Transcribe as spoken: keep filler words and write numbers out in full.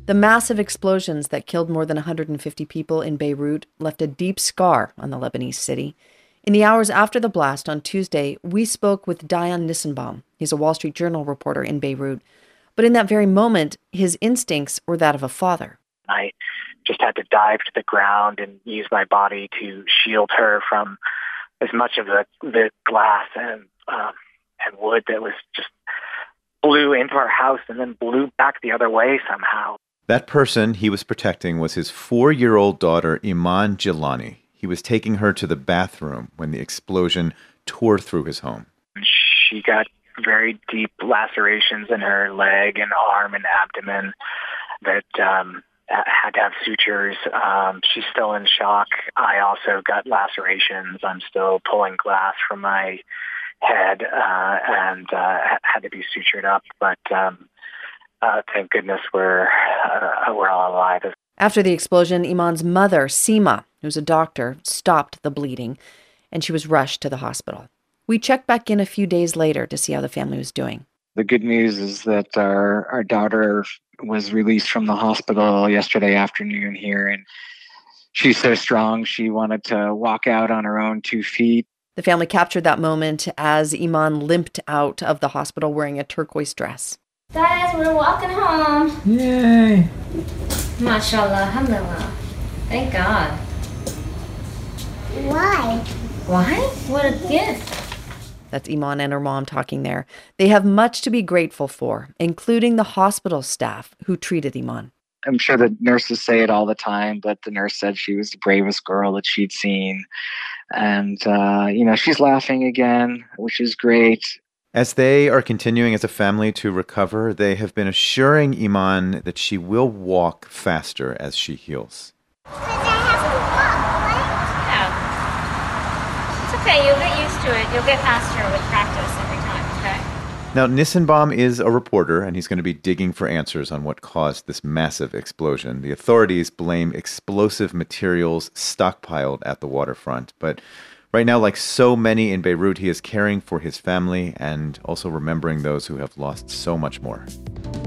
The massive explosions that killed more than one hundred fifty people in Beirut left a deep scar on the Lebanese city. In the hours after the blast on Tuesday, we spoke with Dayan Nissenbaum. He's a Wall Street Journal reporter in Beirut. But in that very moment, his instincts were that of a father. I just had to dive to the ground and use my body to shield her from as much of the, the glass and um, and wood that was just blew into our house and then blew back the other way somehow. That person he was protecting was his four-year-old daughter, Iman Jilani. He was taking her to the bathroom when the explosion tore through his home. She got very deep lacerations in her leg and arm and abdomen that um, had to have sutures. Um, she's still in shock. I also got lacerations. I'm still pulling glass from my head uh, and uh, had to be sutured up. But um, uh, thank goodness we're uh, we're all alive. After the explosion, Iman's mother, Sima, who's a doctor, stopped the bleeding, and she was rushed to the hospital. We checked back in a few days later to see how the family was doing. The good news is that our, our daughter was released from the hospital yesterday afternoon here, and she's so strong she wanted to walk out on her own two feet. The family captured that moment as Iman limped out of the hospital wearing a turquoise dress. Guys, we're walking home. Yay! MashaAllah, alhamdulillah. Thank God. Why? Why? What a gift. That's Iman and her mom talking there. They have much to be grateful for, including the hospital staff who treated Iman. I'm sure the nurses say it all the time, but the nurse said she was the bravest girl that she'd seen. And, uh, you know, she's laughing again, which is great. As they are continuing as a family to recover, they have been assuring Iman that she will walk faster as she heals. Because I have to walk, right? Yeah. It's okay. You'll get used to it. You'll get faster with practice every time, okay? Now, Nissenbaum is a reporter, and he's going to be digging for answers on what caused this massive explosion. The authorities blame explosive materials stockpiled at the waterfront. But right now, like so many in Beirut, he is caring for his family and also remembering those who have lost so much more.